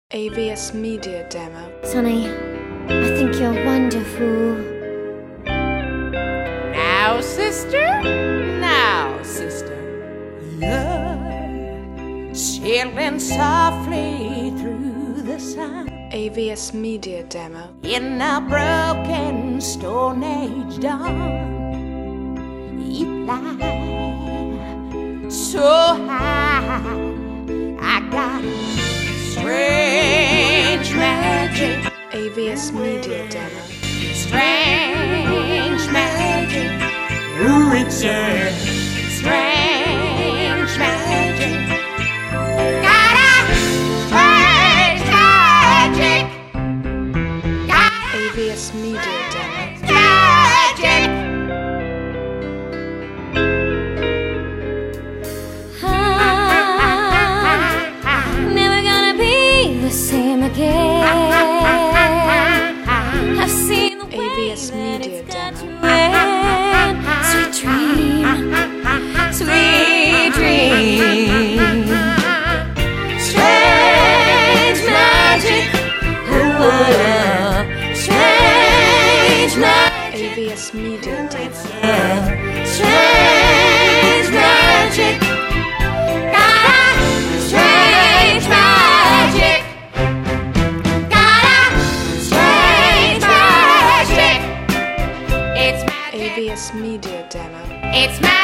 AVS Media Demo. Sonny, I think you're wonderful. Now, sister, you're sailing softly through the sun AVS Media Demo. in a broken Stone Age dawn. You fly so high, I got strange magic. AVS Media Demo. Strange magic. Ooh, it's a strange magic. Got a strange magic. Got AVS Media Demo. magic. I'm never gonna be the same again. I've seen the way AVS that Media it's got Demo. to end. Sweet dream, sweet dream. Strange magic, oh what a strange magic. AVS Media Demo. Strange magic. Got a strange magic. Got a strange magic. It's magic. AVS Media Demo. It's magic.